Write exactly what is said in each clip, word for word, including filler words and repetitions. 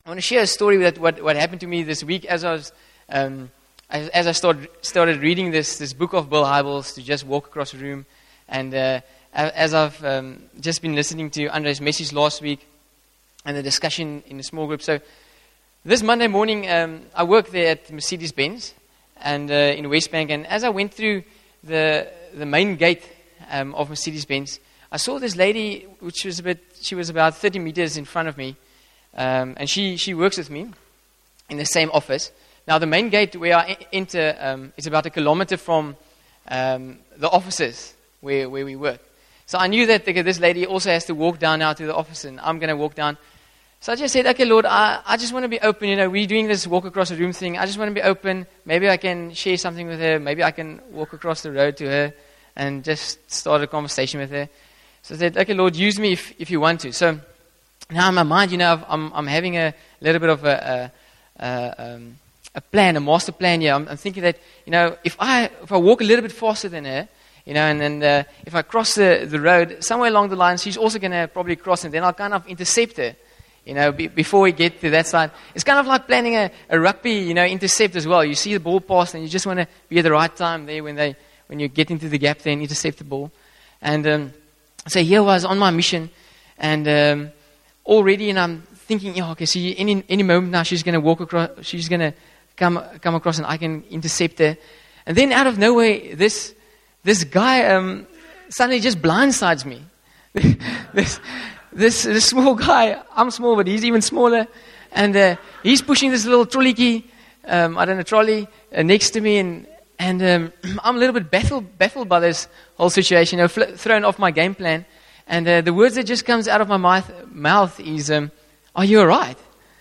I want to share a story that what, what happened to me this week as I was, um, as, as I started, started reading this, this book of Bill Hybels, to just walk across the room. And uh, as I've um, just been listening to Andre's message last week and the discussion in the small group. So this Monday morning, um, I work there at Mercedes-Benz and uh, in West Bank. And as I went through the the main gate um, of Mercedes-Benz, I saw this lady, which was a bit, she was about thirty meters in front of me. Um, and she, she works with me in the same office. Now, the main gate where I enter um, is about a kilometer from um, the offices where, where we work. So I knew that okay, this lady also has to walk down now to the office, and I'm going to walk down. So I just said, okay, Lord, I, I just want to be open. You know, we're doing this walk across the room thing. I just want to be open. Maybe I can share something with her. Maybe I can walk across the road to her and just start a conversation with her. So I said, okay, Lord, use me if, if you want to. So now in my mind, you know, I'm, I'm having a little bit of a, a, a, um, a plan, a master plan here. I'm, I'm thinking that, you know, if I if I walk a little bit faster than her, you know, and then uh, if I cross the, the road, somewhere along the line, she's also going to probably cross, and then I'll kind of intercept her, you know, be, before we get to that side. It's kind of like planning a, a rugby, you know, intercept as well. You see the ball pass, and you just want to be at the right time there when they when you get into the gap there and intercept the ball. And um, so here I was on my mission, and um, already, and I'm thinking, yeah, okay, see, any any moment now she's going to walk across, she's going to come come across, and I can intercept her. And then out of nowhere, this this guy um, suddenly just blindsides me. this, this this small guy, I'm small, but he's even smaller, and uh, he's pushing this little trolley key, um, I don't know, trolley uh, next to me, and and um, I'm a little bit baffled baffled by this whole situation. You know, fl- thrown off my game plan. And uh, the words that just comes out of my mouth, mouth is, um, "Are you all right?"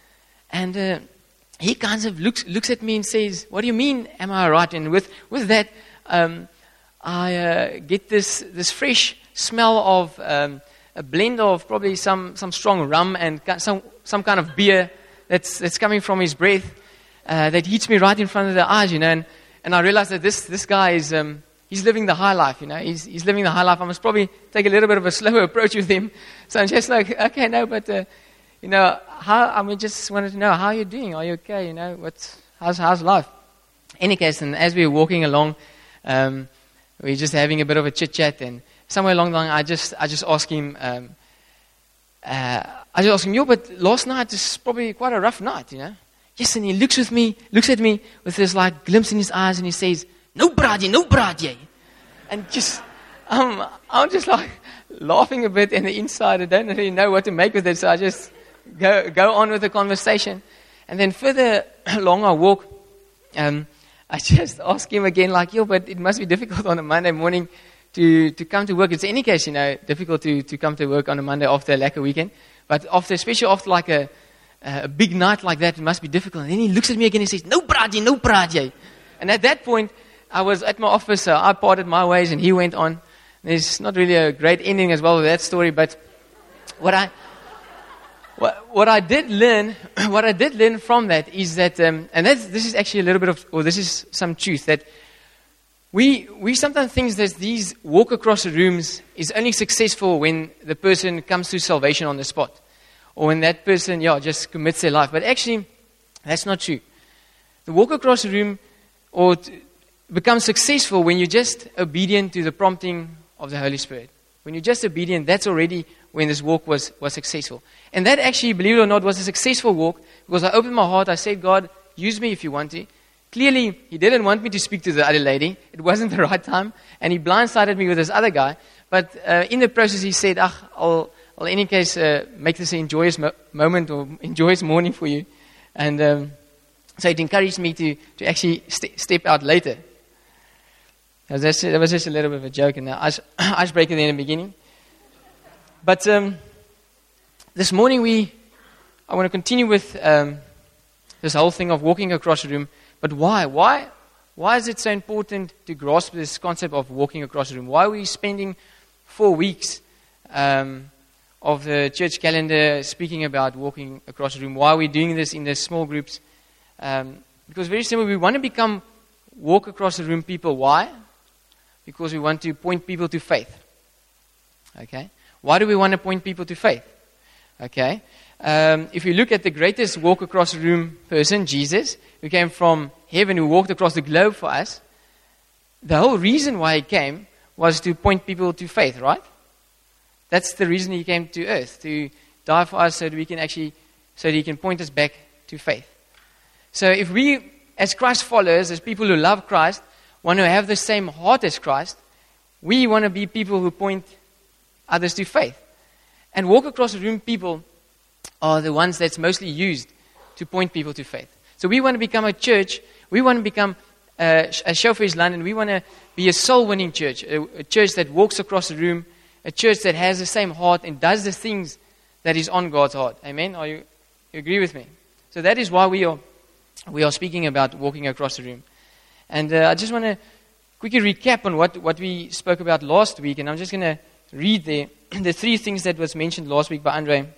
And uh, he kind of looks looks at me and says, "What do you mean, am I all right?" And with with that, um, I uh, get this this fresh smell of um, a blend of probably some, some strong rum and some some kind of beer that's that's coming from his breath uh, that hits me right in front of the eyes, you know. And, and I realize that this this guy is. Um, He's living the high life, you know. He's he's living the high life. I must probably take a little bit of a slower approach with him. So I'm just like, okay, no, but uh, you know, how I mean, just wanted to know how you're doing. Are you okay? You know, what's how's how's life? Any case, and as we were walking along, um, we we're just having a bit of a chit chat, and somewhere along the line, I just I just asked him, um, uh, I just asked him, yo, but last night is probably quite a rough night, you know. Yes, and he looks with me, looks at me with this like glimpse in his eyes, and he says, "No braadje, no braadje." And just, um, I'm just like laughing a bit in the inside. I don't really know what to make with it, so I just go go on with the conversation. And then further along I walk, um, I just ask him again, like, yo, but it must be difficult on a Monday morning to, to come to work. It's in any case, you know, difficult to, to come to work on a Monday after a lekker weekend. But after, especially after like a, a big night like that, it must be difficult. And then he looks at me again and says, "No braadje, no braadje." And at that point, I was at my office, so I parted my ways, and he went on. There's not really a great ending as well with that story, but what I what, what I did learn, what I did learn from that is that, um, and that's, this is actually a little bit of, or this is some truth, that we we sometimes think that these walk across the rooms is only successful when the person comes to salvation on the spot, or when that person, yeah, just commits their life. But actually, that's not true. The walk across the room, or t- become successful when you're just obedient to the prompting of the Holy Spirit. When you're just obedient, that's already when this walk was, was successful. And that actually, believe it or not, was a successful walk because I opened my heart. I said, "God, use me if you want to." Clearly, he didn't want me to speak to the other lady. It wasn't the right time. And he blindsided me with this other guy. But uh, in the process, he said, "Ah, I'll, I'll in any case uh, make this an enjoyous mo- moment or enjoyous morning for you." And um, so it encouraged me to, to actually st- step out later. That was, just, that was just a little bit of a joke and an ice, icebreaker there in the beginning. But um, this morning we, I want to continue with um, this whole thing of walking across the room. But why? Why? Why is it so important to grasp this concept of walking across the room? Why are we spending four weeks um, of the church calendar speaking about walking across the room? Why are we doing this in the small groups? Um, because very simple, we want to become walk across the room people. Why? Because we want to point people to faith. Okay? Why do we want to point people to faith? Okay? um, if you look at the greatest walk across the room person, Jesus, who came from heaven, who walked across the globe for us, the whole reason why he came was to point people to faith, right? That's the reason he came to earth, to die for us so that we can actually, so that he can point us back to faith. So if we, as Christ followers, as people who love Christ, want to have the same heart as Christ, we want to be people who point others to faith. And walk across the room people are the ones that's mostly used to point people to faith. So we want to become a church, we want to become uh, a Shofar London, we want to be a soul-winning church, a, a church that walks across the room, a church that has the same heart and does the things that is on God's heart. Amen? Are you, you agree with me? So that is why we are we are speaking about walking across the room. And uh, I just want to quickly recap on what, what we spoke about last week, and I'm just going to read the, the three things that was mentioned last week by Andre.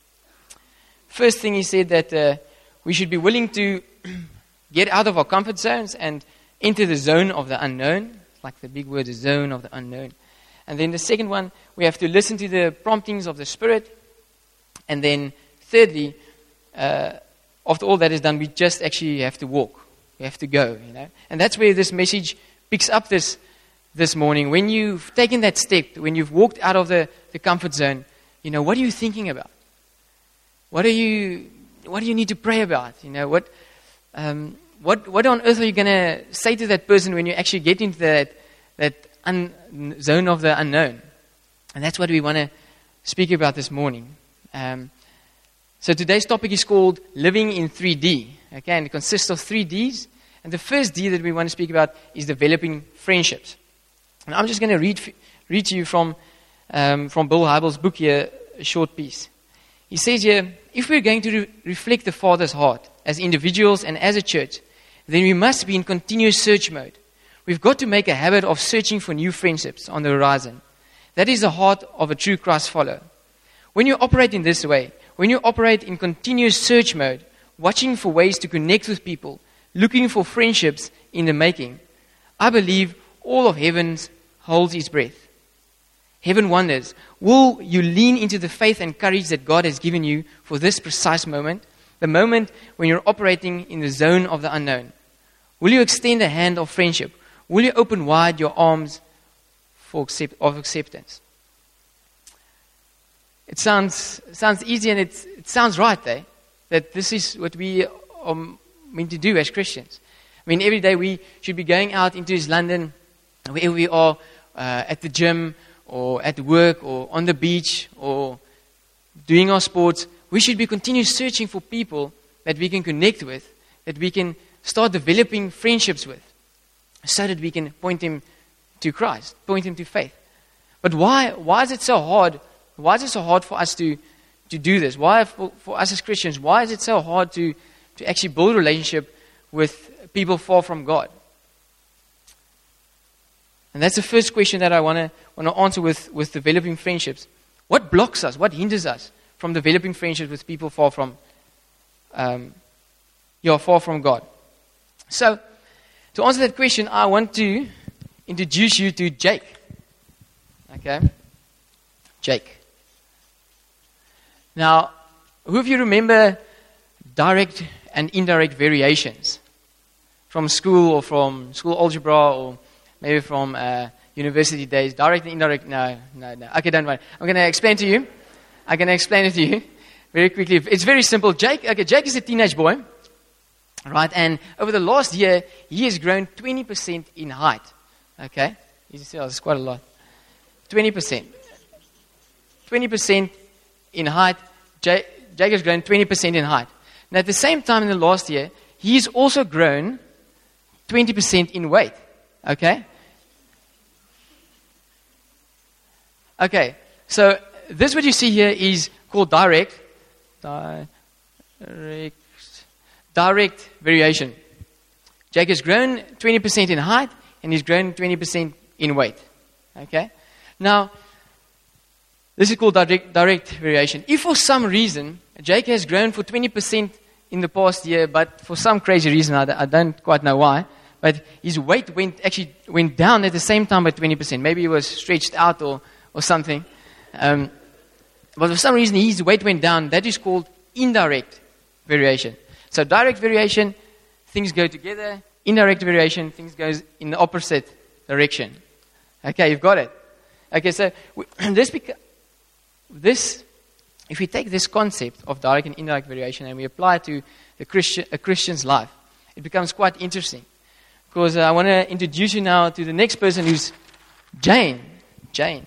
First thing, he said that uh, we should be willing to get out of our comfort zones and enter the zone of the unknown, like the big word, the zone of the unknown. And then the second one, we have to listen to the promptings of the Spirit. And then thirdly, uh, after all that is done, we just actually have to walk. We have to go, you know. And that's where this message picks up this this morning. When you've taken that step, when you've walked out of the, the comfort zone, you know, what are you thinking about? What are you what do you need to pray about? You know, what um, what what on earth are you gonna say to that person when you actually get into that that un, zone of the unknown? And that's what we want to speak about this morning. Um, so today's topic is called Living in three D. Okay, and it consists of three Ds. And the first D that we want to speak about is developing friendships. And I'm just going to read read to you from um, from Bill Hybels' book here, a short piece. He says here, if we're going to re- reflect the Father's heart as individuals and as a church, then we must be in continuous search mode. We've got to make a habit of searching for new friendships on the horizon. That is the heart of a true Christ follower. When you operate in this way, when you operate in continuous search mode, watching for ways to connect with people, looking for friendships in the making, I believe all of heaven holds its breath. Heaven wonders, will you lean into the faith and courage that God has given you for this precise moment, the moment when you're operating in the zone of the unknown? Will you extend a hand of friendship? Will you open wide your arms for accept, of acceptance? It sounds sounds easy and it's, it sounds right, eh? That this is what we are meant to do as Christians. I mean, every day we should be going out into this London, wherever we are, uh, at the gym, or at work, or on the beach, or doing our sports. We should be continually searching for people that we can connect with, that we can start developing friendships with, so that we can point him to Christ, point him to faith. But why why is it so hard? Why is it so hard for us to, to do this? Why, for, for us as Christians, why is it so hard to, to actually build a relationship with people far from God? And that's the first question that I want to want to answer with, with developing friendships. What blocks us? What hinders us from developing friendships with people far from, um, yeah, far from God? So, to answer that question, I want to introduce you to Jake. Okay, Jake. Now, who of you remember direct and indirect variations from school or from school algebra or maybe from uh, university days? Direct and indirect, no, no, no. Okay, don't worry. I'm going to explain to you. I'm going to explain it to you very quickly. It's very simple. Jake, okay, Jake is a teenage boy, right? And over the last year, he has grown twenty percent in height. Okay, you see, that's quite a lot. twenty percent. twenty percent in height. Jake, Jake has grown twenty percent in height. Now, at the same time in the last year, he's also grown twenty percent in weight. Okay? Okay, so this what you see here is called direct, direct, direct variation. Jake has grown twenty percent in height and he's grown twenty percent in weight. Okay? Now, this is called direct, direct variation. If for some reason Jake has grown for twenty percent in the past year, but for some crazy reason, I, I don't quite know why, but his weight went actually went down at the same time by twenty percent. Maybe he was stretched out or, or something. Um, but for some reason his weight went down. That is called indirect variation. So direct variation, things go together. Indirect variation, things goes in the opposite direction. Okay, you've got it. Okay, so we, this, beca- this, if we take this concept of direct and indirect variation and we apply it to the Christian, a Christian's life, it becomes quite interesting. Because uh, I want to introduce you now to the next person, who's Jane. Jane.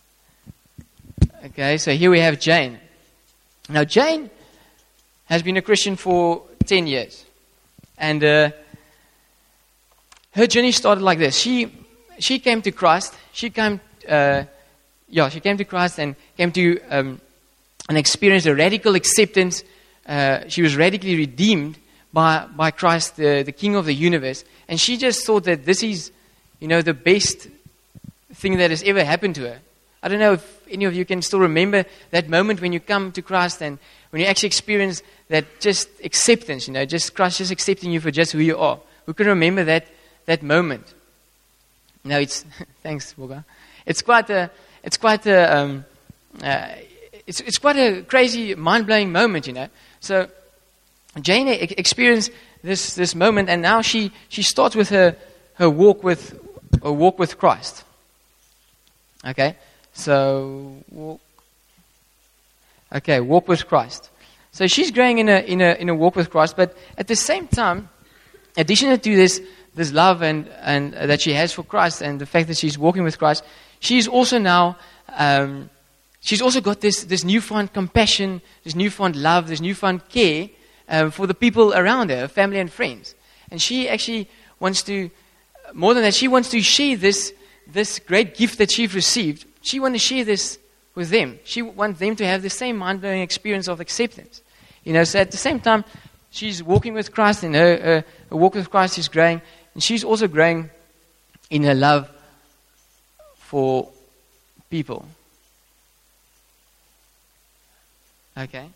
Okay, so here we have Jane. Now, Jane has been a Christian for ten years. And uh, her journey started like this. She she came to Christ. She came, uh, yeah, she came to Christ and came to um, and experienced a radical acceptance. Uh, she was radically redeemed by by Christ, the, the King of the universe. And she just thought that this is, you know, the best thing that has ever happened to her. I don't know if any of you can still remember that moment when you come to Christ and when you actually experience that just acceptance, you know, just Christ just accepting you for just who you are. Who can remember that that moment? No, it's thanks, Boga. It's quite a, it's quite a, um, uh, it's it's quite a crazy, mind-blowing moment, you know. So Jane experienced this this moment, and now she she starts with her her walk with her walk with Christ. Okay. So, walk. Okay, walk with Christ. So she's growing in a in a in a walk with Christ, but at the same time, additional to this this love and and uh, that she has for Christ and the fact that she's walking with Christ, she's also now um, she's also got this this newfound compassion, this newfound love, this newfound care um, for the people around her, her family and friends, and she actually wants to more than that. She wants to share this this great gift that she's received. She wants to share this with them. She wants them to have the same mind-blowing experience of acceptance. You know, so at the same time, she's walking with Christ, and her, her, her walk with Christ is growing, and she's also growing in her love for people. Okay?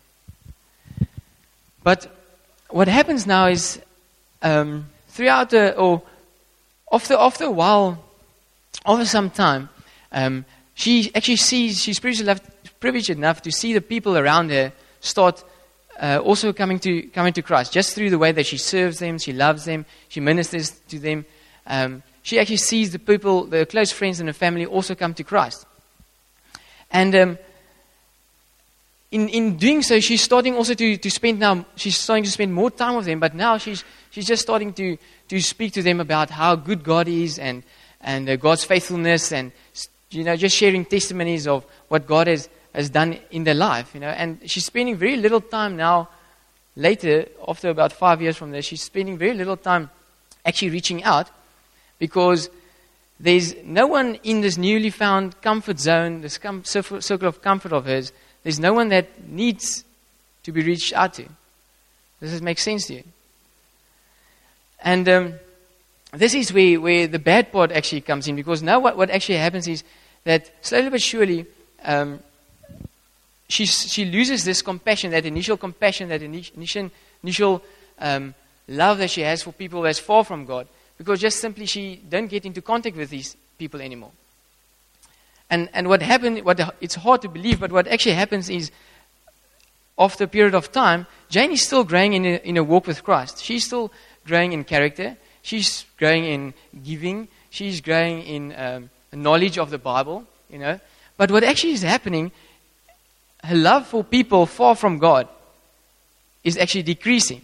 But what happens now is, um, throughout the, or after, after a while, after some time, um, she actually sees, she's privileged enough, privileged enough to see the people around her start uh, also coming to coming to Christ, just through the way that she serves them, she loves them, she ministers to them. Um, she actually sees the people, the close friends and the family also come to Christ. And um, in in doing so, she's starting also to, to spend now, she's starting to spend more time with them, but now she's she's just starting to, to speak to them about how good God is and, and uh, God's faithfulness, and you know, just sharing testimonies of what God has, has done in their life, you know. And she's spending very little time now, later, after about five years from there, she's spending very little time actually reaching out, because there's no one in this newly found comfort zone, this com- circle of comfort of hers, there's no one that needs to be reached out to. Does this make sense to you? And um, this is where, where the bad part actually comes in, because now what, what actually happens is that slowly but surely um, she, she loses this compassion, that initial compassion, that initial, initial um, love that she has for people that's far from God, because just simply she don't get into contact with these people anymore. And and what happened, what it's hard to believe, but what actually happens is, after a period of time, Jane is still growing in a, in a walk with Christ. She's still growing in character. She's growing in giving. She's growing in um, knowledge of the Bible, you know. But what actually is happening, her love for people far from God is actually decreasing.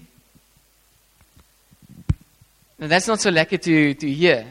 Now that's not so lucky to, to hear.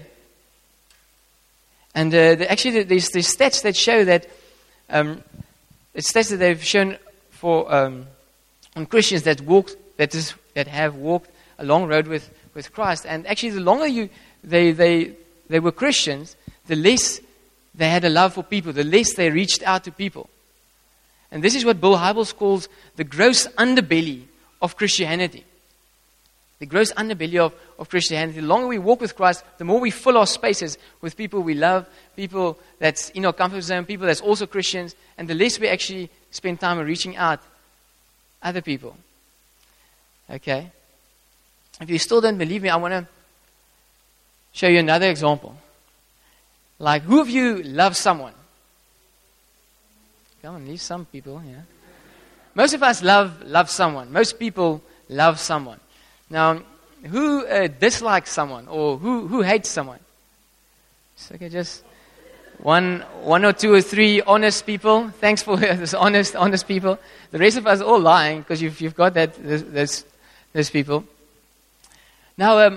And uh, the, actually there's, there's stats that show that, um, it's stats that they've shown for um, on Christians that walked, that is, that have walked a long road with, with Christ. And actually the longer you they they they were Christians, the less they had a love for people, the less they reached out to people. And this is what Bill Hybels calls the gross underbelly of Christianity. The gross underbelly of, of Christianity. The longer we walk with Christ, the more we fill our spaces with people we love, people that's in our comfort zone, people that's also Christians, and the less we actually spend time reaching out other people. Okay? If you still don't believe me, I want to show you another example. Like, who of you loves someone? Come on, leave some people, yeah. most of us love love someone. Most people love someone. Now, who uh, dislikes someone or who, who hates someone? So, okay, just one one or two or three honest people. Thanks for this honest honest people. The rest of us are all lying because you've you've got that those those people. Now, um,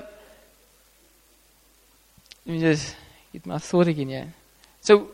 let me just get my thought again here. So,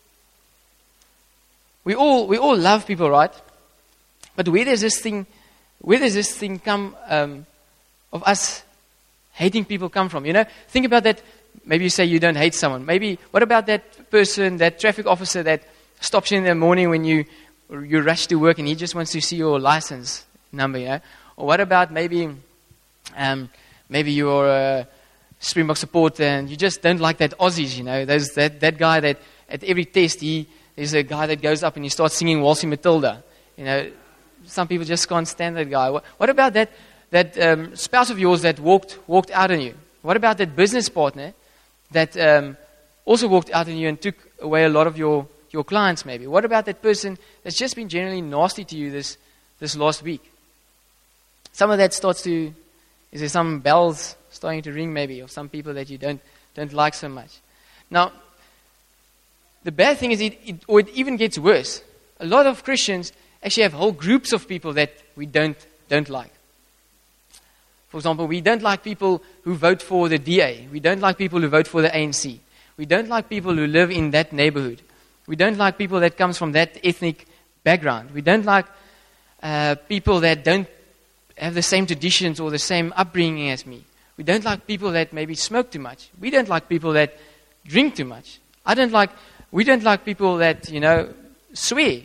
we all we all love people, right? But where does this thing, where does this thing come um, of us hating people come from? You know, think about that. Maybe you say you don't hate someone. Maybe what about that person, that traffic officer that stops you in the morning when you you rush to work and he just wants to see your license number? You know, or what about maybe um, maybe you're a Springbok supporter and you just don't like that Aussies. You know, there's that that guy that at every test he there's a guy that goes up and he starts singing Waltzing Matilda. You know. Some people just can't stand that guy. What, what about that that um, spouse of yours that walked walked out on you? What about that business partner that um, also walked out on you and took away a lot of your, your clients maybe? What about that person that's just been generally nasty to you this, this last week? Some of that starts to, is there some bells starting to ring maybe, of some people that you don't don't like so much? Now, the bad thing is, it, it, or it even gets worse. A lot of Christians actually have whole groups of people that we don't don't like. For example, we don't like people who vote for the D A. We don't like people who vote for the A N C. We don't like people who live in that neighborhood. We don't like people that comes from that ethnic background. We don't like uh, people that don't have the same traditions or the same upbringing as me. We don't like people that maybe smoke too much. We don't like people that drink too much. I don't like. We don't like people that, you know, swear.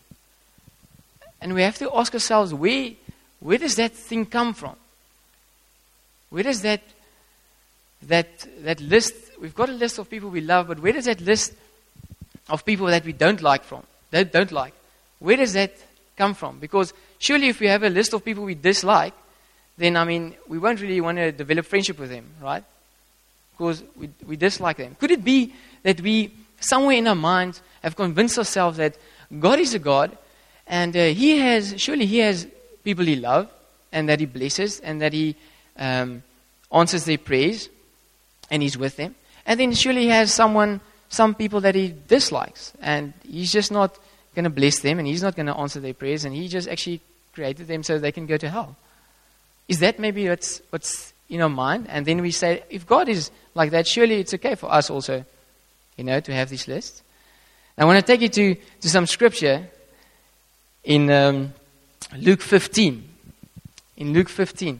And we have to ask ourselves, where, where does that thing come from? Where does that, that, that list, we've got a list of people we love, but where does that list of people that we don't like from, that don't like, where does that come from? Because surely if we have a list of people we dislike, then, I mean, we won't really want to develop friendship with them, right? Because we, we dislike them. Could it be that we, somewhere in our minds, have convinced ourselves that God is a God, and uh, He has, surely He has people He loves, and that He blesses, and that He um, answers their prayers, and He's with them. And then surely He has someone, some people that He dislikes, and He's just not going to bless them, and He's not going to answer their prayers, and He just actually created them so they can go to hell. Is that maybe what's, what's in our mind? And then we say, if God is like that, surely it's okay for us also, you know, to have this list. I want to take you to, to some scripture in um, Luke fifteen. In Luke fifteen.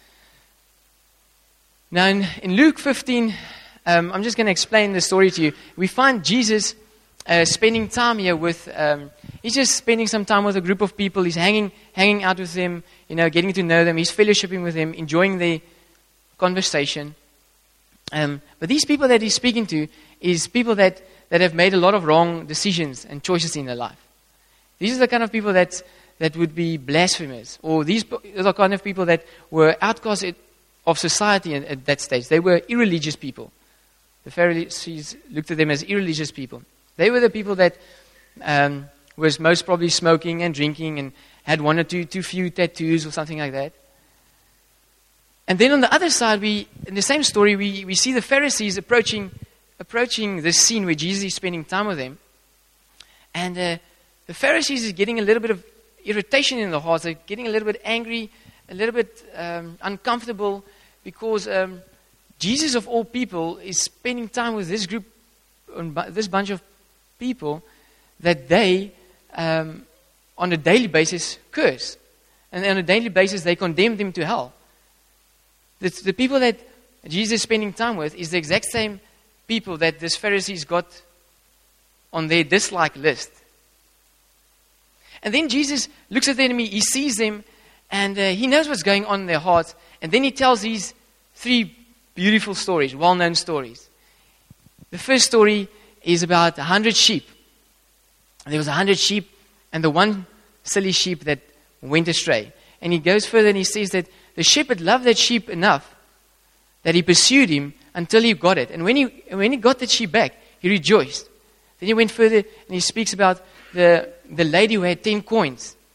Now, in, in Luke fifteen, um, I'm just going to explain the story to you. We find Jesus uh, spending time here with, um, he's just spending some time with a group of people. He's hanging hanging out with them, you know, getting to know them. He's fellowshipping with them, enjoying their conversation. Um, but these people that he's speaking to is people that, that have made a lot of wrong decisions and choices in their life. These are the kind of people that that would be blasphemers, or these are the kind of people that were outcasts of society at, at that stage. They were irreligious people. The Pharisees looked at them as irreligious people. They were the people that um, was most probably smoking and drinking and had one or two too few tattoos or something like that. And then on the other side, we in the same story, we, we see the Pharisees approaching approaching this scene where Jesus is spending time with them. And uh, the Pharisees is getting a little bit of irritation in their hearts. They're getting a little bit angry, a little bit um, uncomfortable, because um, Jesus of all people is spending time with this group, this bunch of people that they, um, on a daily basis, curse. And on a daily basis, they condemn them to hell. The, the people that Jesus is spending time with is the exact same people that this Pharisees got on their dislike list. And then Jesus looks at the enemy, he sees them, and uh, he knows what's going on in their hearts. And then he tells these three beautiful stories, well-known stories. The first story is about a hundred sheep. There was a hundred sheep, and the one silly sheep that went astray. And he goes further and he says that the shepherd loved that sheep enough that he pursued him until he got it. And when he when he got that sheep back, he rejoiced. Then he went further and he speaks about the, the lady who had ten coins.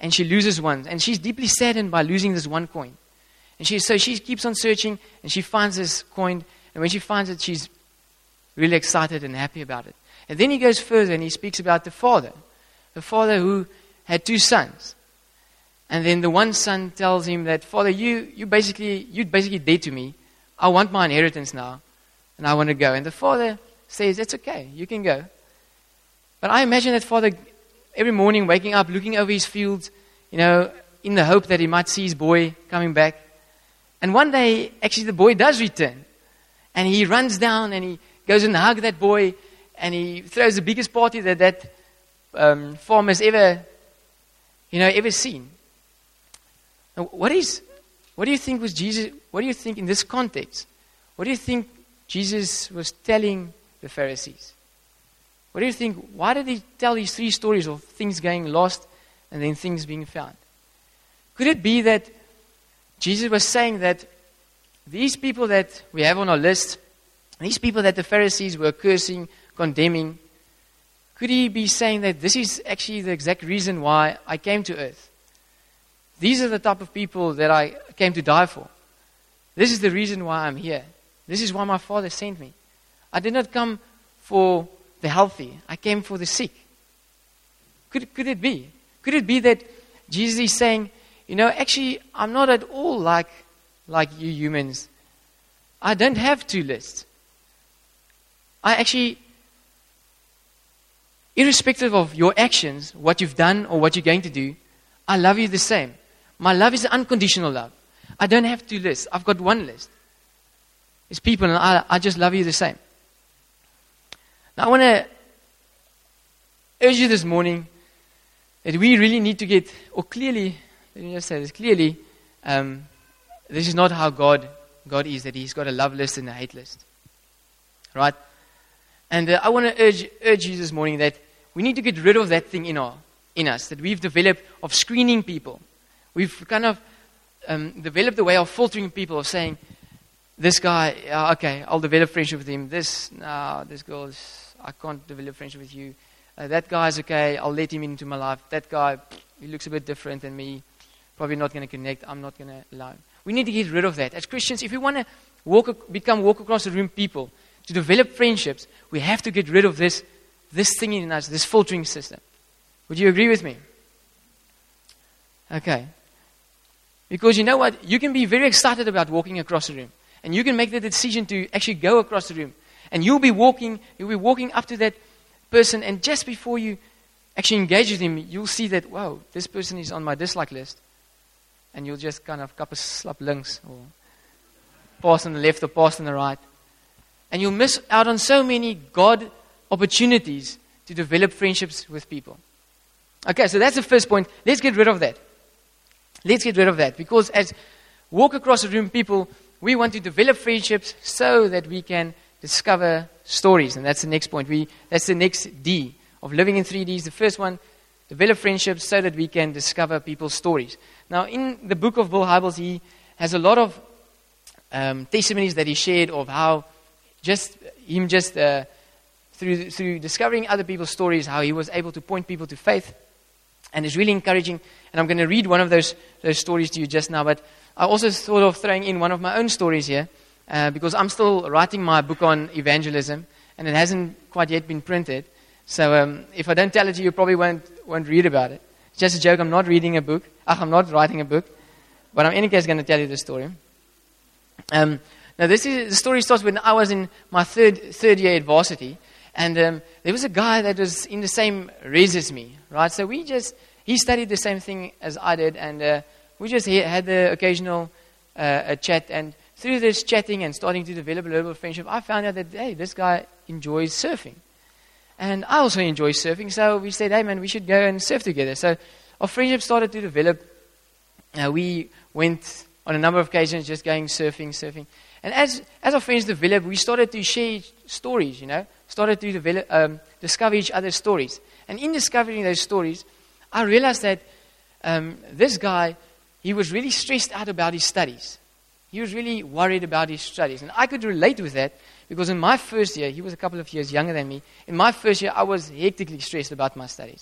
and she loses one. And she's deeply saddened by losing this one coin. And she, so she keeps on searching, and she finds this coin. And when she finds it, she's really excited and happy about it. And then he goes further, and he speaks about the father. The father who had two sons. And then the one son tells him that, Father, you, you basically, you're basically dead to me. I want my inheritance now, and I want to go. And the father says, it's okay, you can go. But I imagine that father every morning waking up, looking over his fields, you know, in the hope that he might see his boy coming back. And one day, actually, the boy does return. And he runs down and he goes and hugs that boy, and he throws the biggest party that that um, farm has ever, you know, ever seen. Now, what is, what do you think was Jesus? What do you think in this context? What do you think Jesus was telling the Pharisees? What do you think? Why did he tell these three stories of things going lost and then things being found? Could it be that Jesus was saying that these people that we have on our list, these people that the Pharisees were cursing, condemning, could he be saying that this is actually the exact reason why I came to earth? These are the type of people that I came to die for. This is the reason why I'm here. This is why my Father sent me. I did not come for the healthy. I came for the sick. Could, could it be? Could it be that Jesus is saying, you know, actually, I'm not at all like, like you humans. I don't have two lists. I actually, irrespective of your actions, what you've done or what you're going to do, I love you the same. My love is unconditional love. I don't have two lists. I've got one list. It's people, and I, I just love you the same. Now, I want to urge you this morning that we really need to get, or clearly, let me just say this, clearly, um, this is not how God, God is, that He's got a love list and a hate list. Right? And uh, I want to urge, urge you this morning that we need to get rid of that thing in, our, in us, that we've developed of screening people. We've kind of um, developed a way of filtering people, of saying, this guy, uh, okay, I'll develop friendship with him. This, no, this girl, is, I can't develop friendship with you. Uh, that guy's okay, I'll let him into my life. That guy, he looks a bit different than me. Probably not going to connect. I'm not going to allow him. We need to get rid of that. As Christians, if we want to walk, become walk across the room people, to develop friendships, we have to get rid of this, this thing in us, this filtering system. Would you agree with me? Okay. Because you know what? You can be very excited about walking across the room. And you can make the decision to actually go across the room. And you'll be walking, you'll be walking up to that person, and just before you actually engage with him, you'll see that, wow, this person is on my dislike list. And you'll just kind of couple slap links, or pass on the left or pass on the right. And you'll miss out on so many God opportunities to develop friendships with people. Okay, so that's the first point. Let's get rid of that. Let's get rid of that. Because as walk across the room people, we want to develop friendships so that we can discover stories. And that's the next point. We That's the next D of living in three Ds. The first one, develop friendships so that we can discover people's stories. Now, in the book of Bill Hybels, he has a lot of um, testimonies that he shared of how just him just uh, through through discovering other people's stories, how he was able to point people to faith. And it's really encouraging. And I'm going to read one of those those stories to you just now. But I also thought of throwing in one of my own stories here, uh, because I'm still writing my book on evangelism, and it hasn't quite yet been printed. So um, if I don't tell it to you, you probably won't won't read about it. It's just a joke. I'm not reading a book. I'm not writing a book. But I'm in any case going to tell you the story. Um, now, this is the story starts when I was in my third third year at varsity. And um, there was a guy that was in the same res as me, right? So we just, he studied the same thing as I did, and uh, we just had the occasional uh, a chat. And through this chatting and starting to develop a little friendship, I found out that, hey, this guy enjoys surfing. And I also enjoy surfing, so we said, hey, man, we should go and surf together. So our friendship started to develop. Uh, we went on a number of occasions just going surfing, surfing. And as as our friends developed, we started to share stories, you know, started to develop, um, discover each other's stories. And in discovering those stories, I realized that um, this guy, he was really stressed out about his studies. He was really worried about his studies. And I could relate with that because in my first year, he was a couple of years younger than me. In my first year, I was hectically stressed about my studies.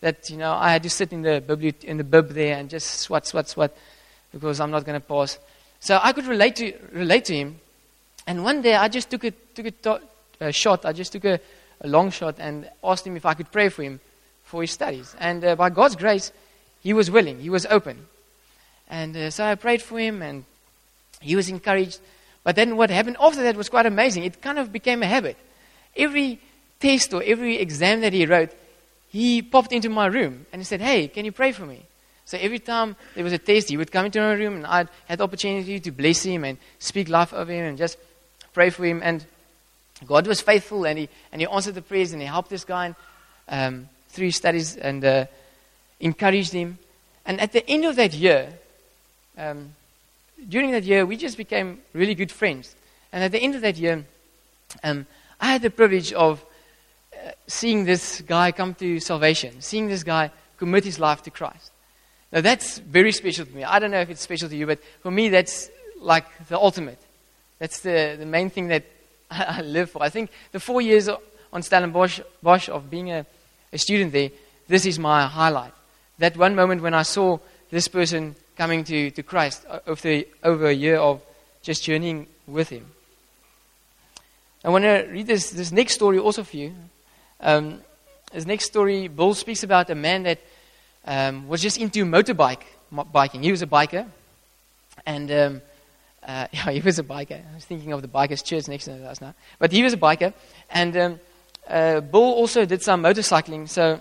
that, you know, I had to sit in the bibli- in the bib there and just swat, swat, swat, because I'm not going to pass. So I could relate to relate to him. And one day I just took a took a, to- a shot. I just took a, a long shot and asked him if I could pray for him for his studies. And uh, by God's grace, he was willing. He was open. And uh, so I prayed for him, and he was encouraged. But then what happened after that was quite amazing. It kind of became a habit. Every test or every exam that he wrote, he popped into my room and he said, "Hey, can you pray for me?" So every time there was a test, he would come into my room, and I had the opportunity to bless him and speak life over him and just pray for him. And God was faithful, and he and he answered the prayers, and he helped this guy um, through his studies and uh, encouraged him. And at the end of that year, um, during that year, we just became really good friends. And at the end of that year, um, I had the privilege of uh, seeing this guy come to salvation, seeing this guy commit his life to Christ. Now that's very special to me. I don't know if it's special to you, but for me that's like the ultimate. That's the, the main thing that I, I live for. I think the four years on Stellenbosch Bosch of being a, a student there, this is my highlight. That one moment when I saw this person coming to, to Christ over, over a year of just journeying with him. I want to read this, this next story also for you. Um, this next story, Bill speaks about a man that um, was just into motorbike mo- biking. He was a biker. And um, uh, yeah, he was a biker. I was thinking of the Bikers Church next to us now. But he was a biker. And um, uh, Bill also did some motorcycling. So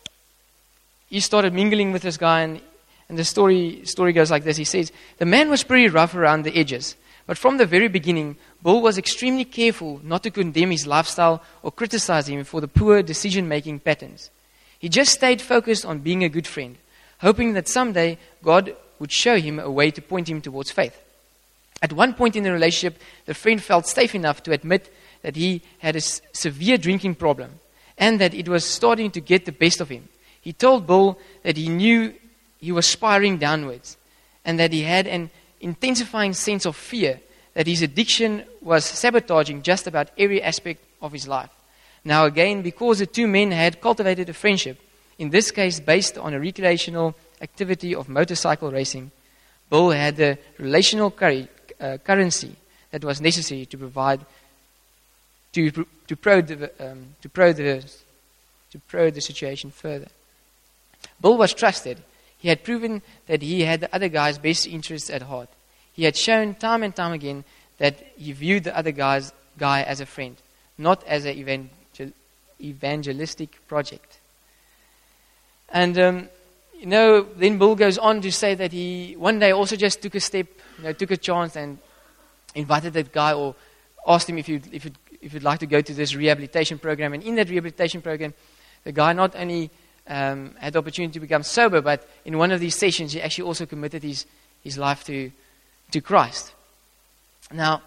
he started mingling with this guy, and, and the story story goes like this. He says, "The man was pretty rough around the edges, but from the very beginning, Bill was extremely careful not to condemn his lifestyle or criticize him for the poor decision-making patterns. He just stayed focused on being a good friend, hoping that someday God would show him a way to point him towards faith. At one point in the relationship, the friend felt safe enough to admit that he had a s- severe drinking problem and that it was starting to get the best of him. He told Bill that he knew he was spiraling downwards and that he had an intensifying sense of fear that his addiction was sabotaging just about every aspect of his life. Now again, because the two men had cultivated a friendship, in this case based on a recreational activity of motorcycle racing, Bill had the relational curry, uh, currency that was necessary to provide to to pro the um, to pro the to pro the situation further. Bill was trusted. He had proven that he had the other guy's best interests at heart. He had shown time and time again that he viewed the other guy's guy as a friend, not as an evangel- evangelistic project. And um, you know, then Bill goes on to say that he one day also just took a step, you know, took a chance and invited that guy or asked him if you'd, if you'd, if you'd like to go to this rehabilitation program. And in that rehabilitation program, the guy not only um, had the opportunity to become sober, but in one of these sessions, he actually also committed his, his life to, to Christ. Now,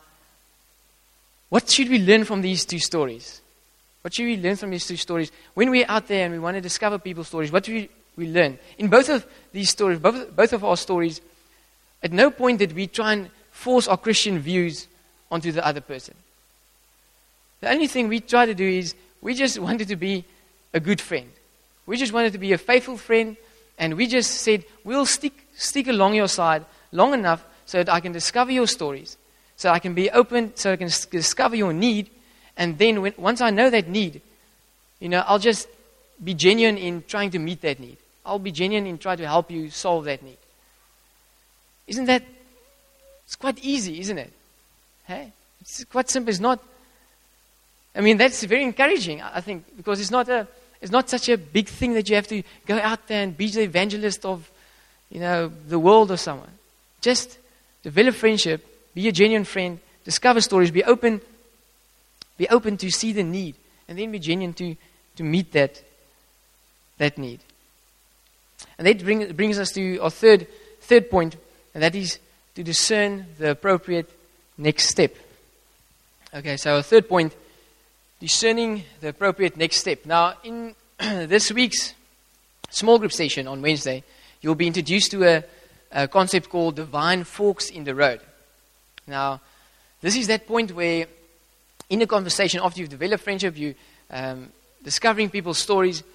what should we learn from these two stories? What should we learn from these two stories? When we're out there and we want to discover people's stories, what do we, we learn? In both of these stories, both, both of our stories, at no point did we try and force our Christian views onto the other person. The only thing we try to do is we just wanted to be a good friend. We just wanted to be a faithful friend, and we just said, we'll stick stick along your side long enough so that I can discover your stories, so I can be open, so I can s- discover your need, and then when, once I know that need, you know, I'll just be genuine in trying to meet that need. I'll be genuine in trying to help you solve that need. Isn't that, it's quite easy, isn't it? Hey, it's quite simple. It's not, I mean, that's very encouraging, I think, because it's not a, it's not such a big thing that you have to go out there and be the evangelist of, you know, the world or someone. Just develop friendship, be a genuine friend, discover stories, be open, be open to see the need, and then be genuine to, to meet that, that need. And that bring, brings us to our third, third point, and that is to discern the appropriate next step. Okay, so our third point, discerning the appropriate next step. Now, in this week's small group session on Wednesday, you'll be introduced to a, a concept called divine forks in the road. Now, this is that point where in a conversation, after you've developed friendship, you um, discovering people's stories,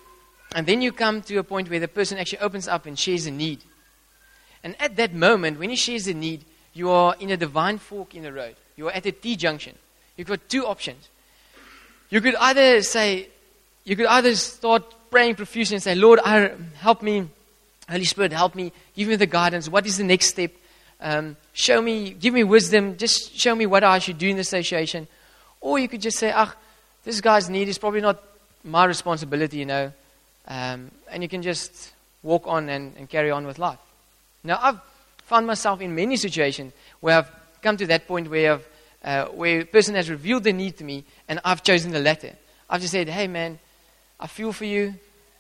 And then you come to a point where the person actually opens up and shares a need. And at that moment, when he shares a need, you are in a divine fork in the road. You are at a T-junction. You've got two options. You could either say, you could either start praying profusely and say, Lord, I, help me. Holy Spirit, help me. Give me the guidance. What is the next step? Um, show me, give me wisdom. Just show me what I should do in the situation. Or you could just say, ah, this guy's need is probably not my responsibility, you know. Um, and you can just walk on and, and carry on with life. Now, I've found myself in many situations where I've come to that point where I've, uh, where a person has revealed their need to me, and I've chosen the latter. I've just said, hey man, I feel for you.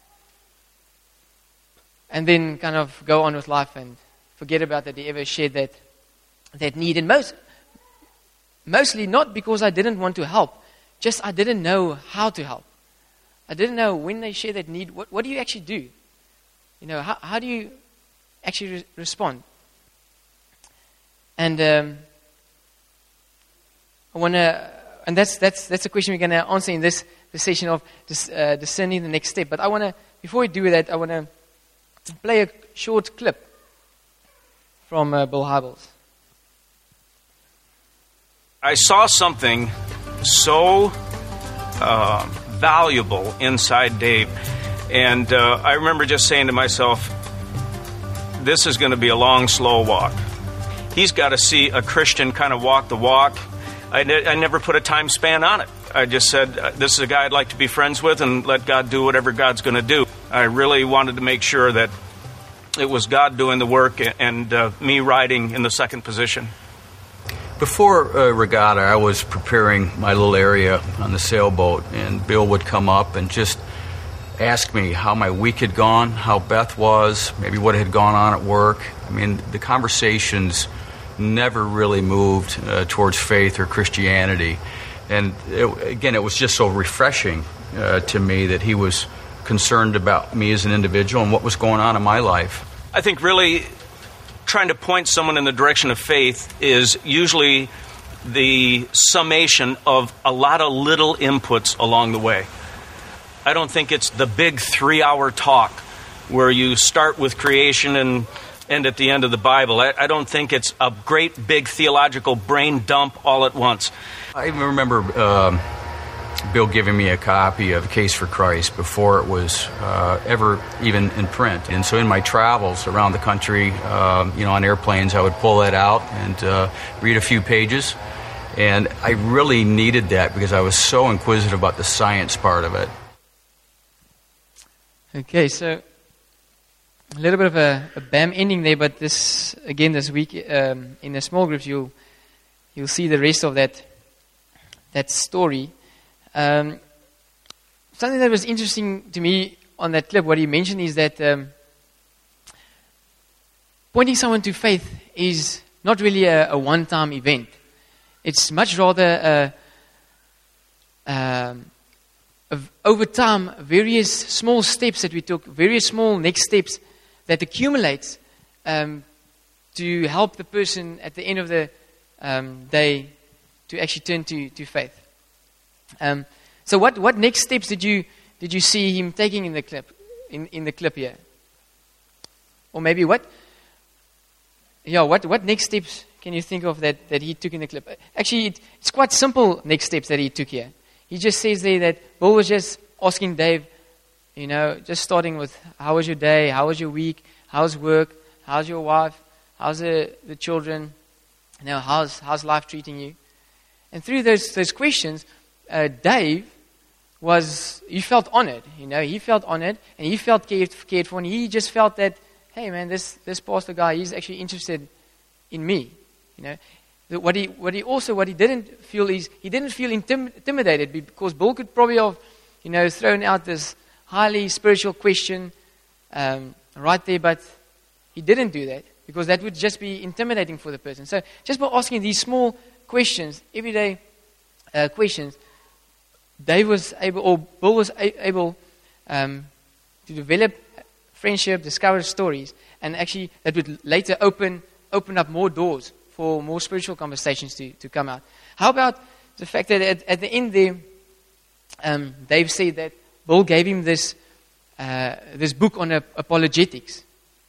And then kind of go on with life and forget about that they ever shared that, that need. And most, mostly not because I didn't want to help, just I didn't know how to help. I didn't know when they share that need, what, what do you actually do? You know, how, how do you actually re- respond? And um, I want to, and that's that's that's a question we're going to answer in this, this session of dis, uh, discerning the next step. But I want to, before we do that, I want to play a short clip from uh, Bill Hybels. I saw something so uh, valuable inside Dave, and uh, I remember just saying to myself, this is going to be a long, slow walk. He's got to see a Christian kind of walk the walk. I, ne- I never put a time span on it. I just said, this is a guy I'd like to be friends with and let God do whatever God's going to do. I really wanted to make sure that it was God doing the work and uh, me riding in the second position. Before uh, regatta, I was preparing my little area on the sailboat, and Bill would come up and just ask me how my week had gone, how Beth was, maybe what had gone on at work. I mean, the conversations never really moved uh, towards faith or Christianity. And it, again, it was just so refreshing uh, to me that he was concerned about me as an individual and what was going on in my life. I think really trying to point someone in the direction of faith is usually the summation of a lot of little inputs along the way. I don't think it's the big three-hour talk where you start with creation and end at the end of the Bible. I, I don't think it's a great big theological brain dump all at once. I remember um, Bill giving me a copy of Case for Christ before it was uh, ever even in print. And so in my travels around the country, uh, you know, on airplanes, I would pull that out and uh, read a few pages. And I really needed that because I was so inquisitive about the science part of it. Okay, so a little bit of a, a bam ending there, but this again this week um, in the small groups you'll you'll see the rest of that that story. Um, something that was interesting to me on that clip, what he mentioned is that um, pointing someone to faith is not really a, a one-time event. It's much rather a, um, a, over time, various small steps that we took, various small next steps that accumulates um, to help the person at the end of the um, day to actually turn to, to faith. Um, so, what, what next steps did you did you see him taking in the clip in, in the clip here? Or maybe what? Yeah, what what next steps can you think of that, that he took in the clip? Actually, it, it's quite simple next steps that he took here. He just says there that Bill was just asking Dave, you know, just starting with, how was your day? How was your week? How's work? How's your wife? How's the, the children? You know, how's, how's life treating you? And through those, those questions, uh, Dave was, he felt honored, you know, he felt honored and he felt cared, cared for, and he just felt that, hey man, this, this pastor guy, he's actually interested in me, you know. The, what he, what he also, what he didn't feel is, he didn't feel intim- intimidated because Bill could probably have, you know, thrown out this highly spiritual question um, right there, but he didn't do that because that would just be intimidating for the person. So just by asking these small questions, everyday uh, questions, Dave was able, or Bill was a- able um, to develop friendship, discover stories, and actually that would later open open up more doors for more spiritual conversations to, to come out. How about the fact that at, at the end there, um, Dave said that Bill gave him this uh, this book on uh, apologetics.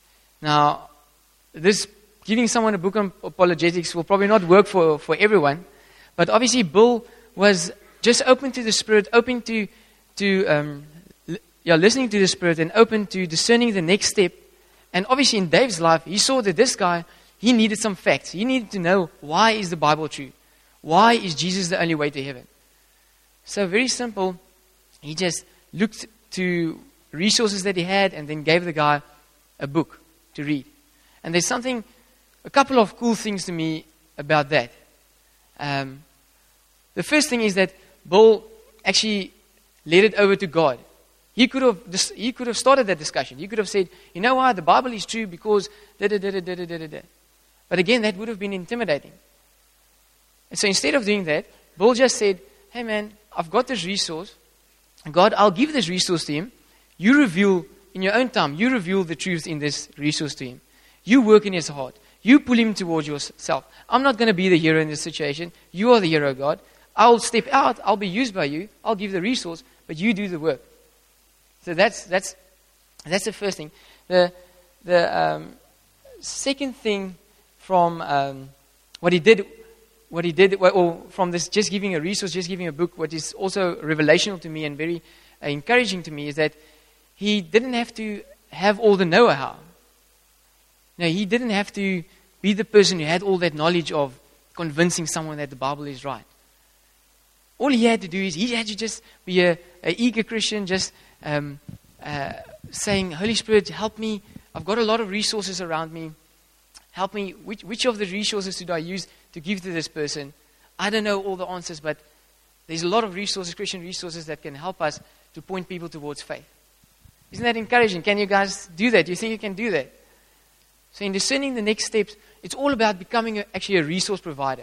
Now, this giving someone a book on apologetics will probably not work for, for everyone, but obviously Bill was just open to the Spirit, open to, to um, li- yeah, listening to the Spirit, and open to discerning the next step. And obviously in Dave's life, he saw that this guy, he needed some facts. He needed to know, why is the Bible true? Why is Jesus the only way to heaven? So very simple, he just looked to resources that he had and then gave the guy a book to read. And there's something, a couple of cool things to me about that. Um, the first thing is that Bill actually led it over to God. He could have he could have started that discussion. He could have said, you know what, the Bible is true because da da da da da da da. But again, that would have been intimidating. And so instead of doing that, Bill just said, hey man, I've got this resource. God, I'll give this resource to him. You reveal, in your own time, you reveal the truth in this resource to him. You work in his heart. You pull him towards yourself. I'm not going to be the hero in this situation. You are the hero, God. I'll step out. I'll be used by you. I'll give the resource, but you do the work. So that's that's that's the first thing. The the um, second thing from um, what he did, what he did, or from this just giving a resource, just giving a book, what is also revelational to me and very uh, encouraging to me is that he didn't have to have all the know-how. No, he didn't have to be the person who had all that knowledge of convincing someone that the Bible is right. All he had to do is he had to just be a, a eager Christian, just um, uh, saying, Holy Spirit, help me. I've got a lot of resources around me. Help me. Which, which of the resources should I use to give to this person? I don't know all the answers, but there's a lot of resources, Christian resources, that can help us to point people towards faith. Isn't that encouraging? Can you guys do that? Do you think you can do that? So in discerning the next steps, it's all about becoming a, actually a resource provider.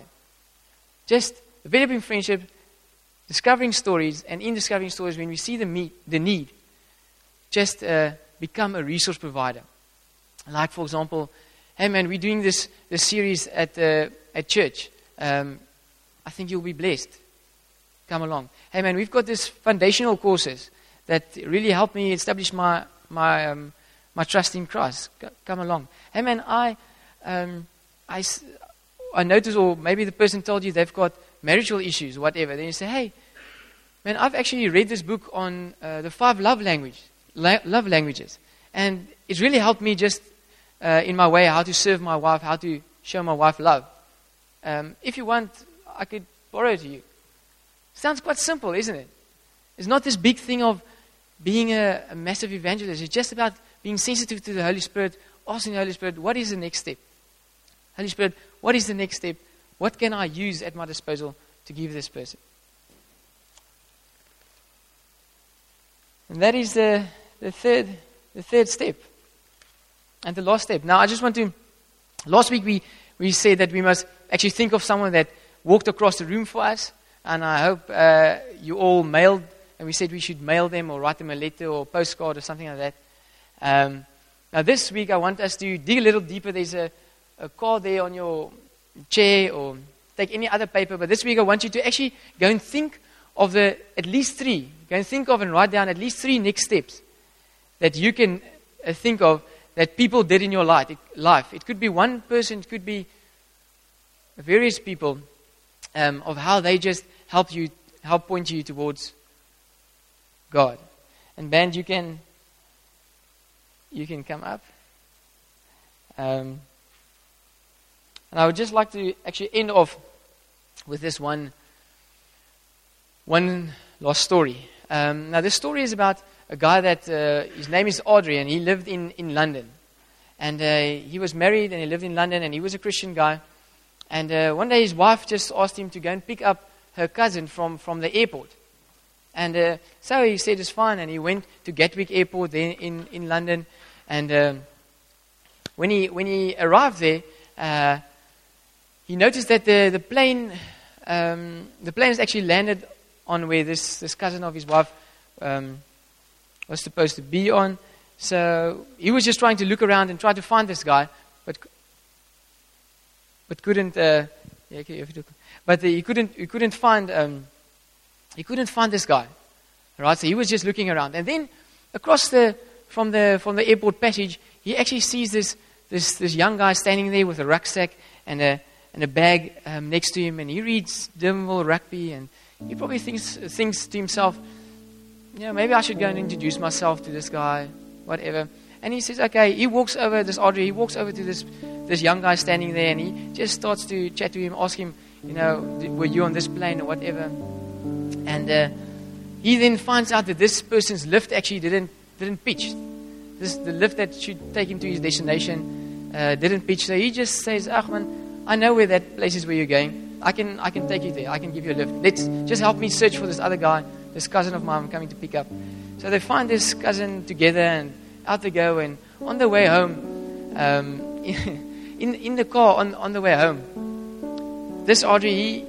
Just developing friendship, discovering stories, and in discovering stories, when we see the, meet, the need, just uh, become a resource provider. Like, for example, hey man, we're doing this, this series at, uh, at church. Um, I think you'll be blessed. Come along. Hey man, we've got this foundational courses that really help me establish my my um, my trust in Christ. C- come along. Hey man, I um, I I noticed, or maybe the person told you they've got marital issues, whatever. Then you say, hey, man, I've actually read this book on uh, the five love language, la- love languages, and it really helped me just uh, in my way how to serve my wife, how to show my wife love. Um, if you want, I could borrow it to you. Sounds quite simple, isn't it? It's not this big thing of being a, a massive evangelist. It's just about being sensitive to the Holy Spirit, asking the Holy Spirit, what is the next step? Holy Spirit, what is the next step? What can I use at my disposal to give this person? And that is the, the third the third step. And the last step. Now I just want to, last week we, we said that we must actually think of someone that walked across the room for us. And I hope uh, you all mailed, and we said we should mail them or write them a letter or postcard or something like that. Um, now this week I want us to dig a little deeper. There's a, a card there on your chair, or take any other paper. But this week I want you to actually go and think of the at least three. Go and think of and write down at least three next steps that you can uh, think of that people did in your life. It, life. It could be one person, it could be various people, um, of how they just help you, help point you towards God. And band, you can, you can come up. Um, and I would just like to actually end off with this one, one last story. Um, now, this story is about a guy that uh, his name is Audrey, and he lived in in London, and uh, he was married, and he lived in London, and he was a Christian guy. And uh, one day, his wife just asked him to go and pick up her cousin from, from the airport. And uh, so he said it's fine, and he went to Gatwick Airport there in, in London. And uh, when he when he arrived there, uh, he noticed that the the plane um, the plane has actually landed on where this, this cousin of his wife um, was supposed to be on. So he was just trying to look around and try to find this guy, but but couldn't. Uh, yeah, okay, if you look. But he couldn't. He couldn't find. Um, he couldn't find this guy, right? So he was just looking around, and then across the from the from the airport passage, he actually sees this this this young guy standing there with a rucksack and a and a bag um, next to him, and he reads Durbanville Rugby, and he probably thinks thinks to himself, yeah, maybe I should go and introduce myself to this guy, whatever. And he says, okay, he walks over, this Audrey, he walks over to this this young guy standing there, and he just starts to chat to him, ask him, you know, were you on this plane or whatever? And uh, he then finds out that this person's lift actually didn't didn't pitch. This the lift that should take him to his destination uh, didn't pitch. So he just says, Ahman, I know where that place is where you're going. I can I can take you there. I can give you a lift. Let's just help me search for this other guy, this cousin of mine I'm coming to pick up. So they find this cousin together, and out they go. And on the way home, um, in in the car on, on the way home, this Audrey, he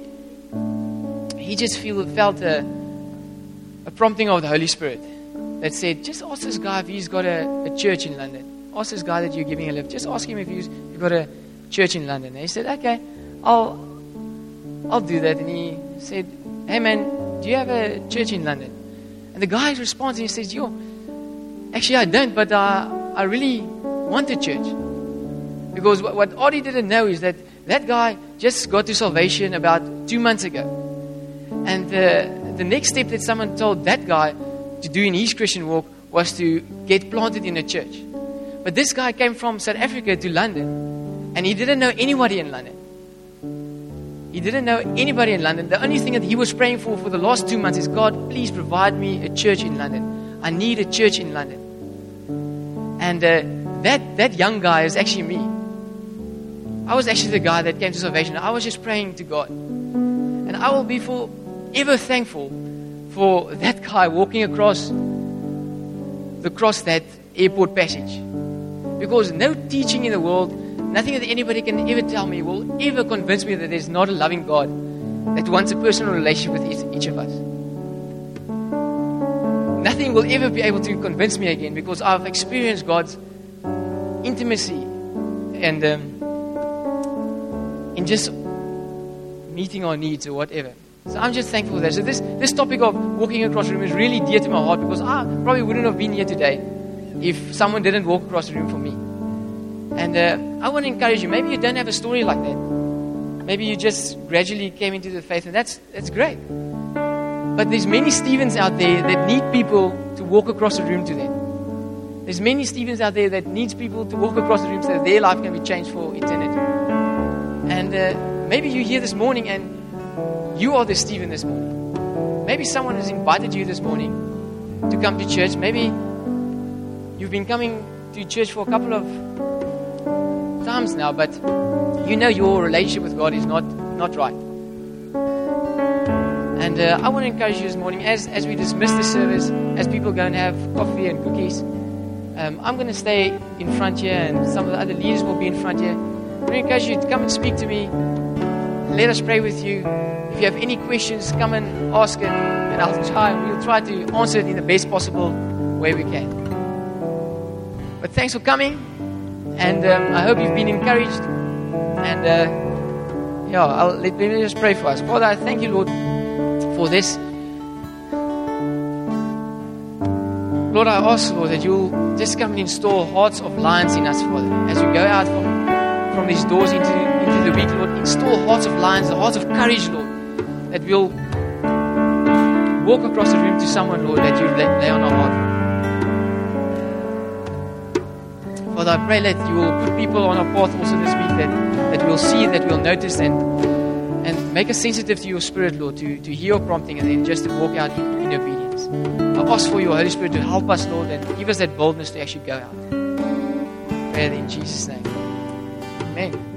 he just feel felt a, a prompting of the Holy Spirit that said, just ask this guy if he's got a, a church in London. Ask this guy that you're giving a lift. Just ask him if he's you've got a church in London. And he said, okay, I'll I'll do that. And he said, hey man, do you have a church in London? And the guy responds and he says, yo, actually I don't, but uh, I really want a church. Because what, what Audie didn't know is that that guy just got to salvation about two months ago. And uh, the next step that someone told that guy to do in his Christian walk was to get planted in a church. But this guy came from South Africa to London, and he didn't know anybody in London. He didn't know anybody in London. The only thing that he was praying for for the last two months is, God, please provide me a church in London. I need a church in London. And uh, that, that young guy is actually me. I was actually the guy that came to salvation. I was just praying to God. And I will be forever thankful for that guy walking across, across that airport passage. Because no teaching in the world, nothing that anybody can ever tell me will ever convince me that there's not a loving God that wants a personal relationship with each, each of us. Nothing will ever be able to convince me again, because I've experienced God's intimacy and um, in just meeting our needs or whatever. So I'm just thankful for that. So this, this topic of walking across the room is really dear to my heart, because I probably wouldn't have been here today if someone didn't walk across the room for me. And uh, I want to encourage you. Maybe you don't have a story like that. Maybe you just gradually came into the faith, and that's that's great. But there's many Stephens out there that need people to walk across the room to them. There's many Stephens out there that needs people to walk across the room so that their life can be changed for eternity. And uh, maybe you're here this morning and you are the Stephen this morning. Maybe someone has invited you this morning to come to church. Maybe you've been coming to church for a couple of times now, but you know your relationship with God is not, not right. And uh, I want to encourage you this morning, as, as we dismiss the service, as people go and have coffee and cookies, um, I'm going to stay in front here, and some of the other leaders will be in front here. I want to encourage you to come and speak to me. Let us pray with you. If you have any questions, come and ask it, and I'll try, we'll try to answer it in the best possible way we can. But thanks for coming, and um, I hope you've been encouraged. And uh, yeah, I'll, let, let me just pray for us. Father, I thank you, Lord, for this. Lord, I ask, Lord, that you'll just come and install hearts of lions in us, Father. As we go out from, from these doors into, into the week, Lord, install hearts of lions, the hearts of courage, Lord, that we'll walk across the room to someone, Lord, that you lay, lay on our heart. Father, I pray that you will put people on our path also this week that, that we'll see, that we'll notice, and and make us sensitive to your Spirit, Lord, to, to hear your prompting, and then just to walk out in, in obedience. I ask for your Holy Spirit to help us, Lord, and give us that boldness to actually go out. Pray in Jesus' name. Amen.